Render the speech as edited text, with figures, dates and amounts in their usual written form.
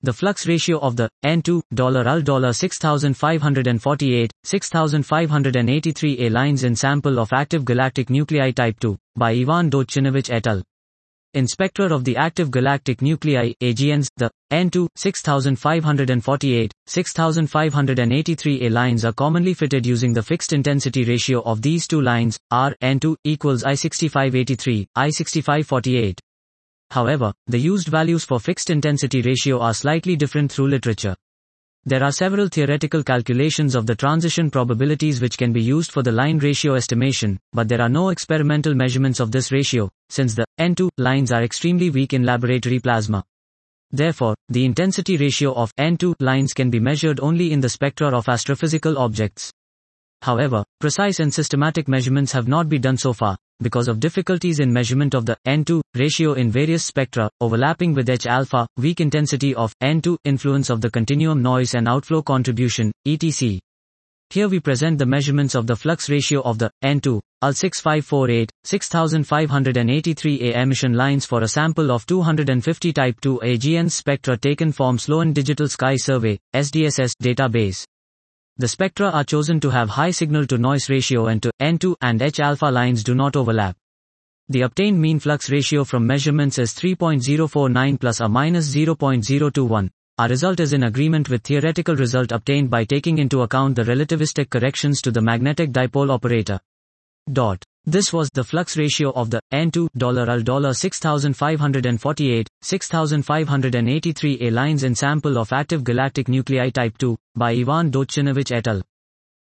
The flux ratio of the N2 6548, 6583 A lines in sample of active galactic nuclei type 2 by Ivan Dovchinovich et al. In spectra of the active galactic nuclei AGNs, the N2 6548, 6583 A lines are commonly fitted using the fixed intensity ratio of these two lines, R N2 equals I6583, I6548. However, the used values for fixed intensity ratio are slightly different through literature. There are several theoretical calculations of the transition probabilities which can be used for the line ratio estimation, but there are no experimental measurements of this ratio, since the N2 lines are extremely weak in laboratory plasma. Therefore, the intensity ratio of N2 lines can be measured only in the spectra of astrophysical objects. However, precise and systematic measurements have not been done so far, because of difficulties in measurement of the N2 ratio in various spectra, overlapping with H-alpha, weak intensity of N2, influence of the continuum noise and outflow contribution, etc. Here we present the measurements of the flux ratio of the N2, UL 6548, 6583 A emission lines for a sample of 250 type 2 AGN spectra taken from Sloan Digital Sky Survey, SDSS, database. The spectra are chosen to have high signal-to-noise ratio and to N2 and H-alpha lines do not overlap. The obtained mean flux ratio from measurements is 3.049 plus or minus 0.021. Our result is in agreement with theoretical result obtained by taking into account the relativistic corrections to the magnetic dipole operator. This was the flux ratio of the N2 UL 6548, 6583 A lines in sample of active galactic nuclei type 2 by Ivan Dovchinovich et al.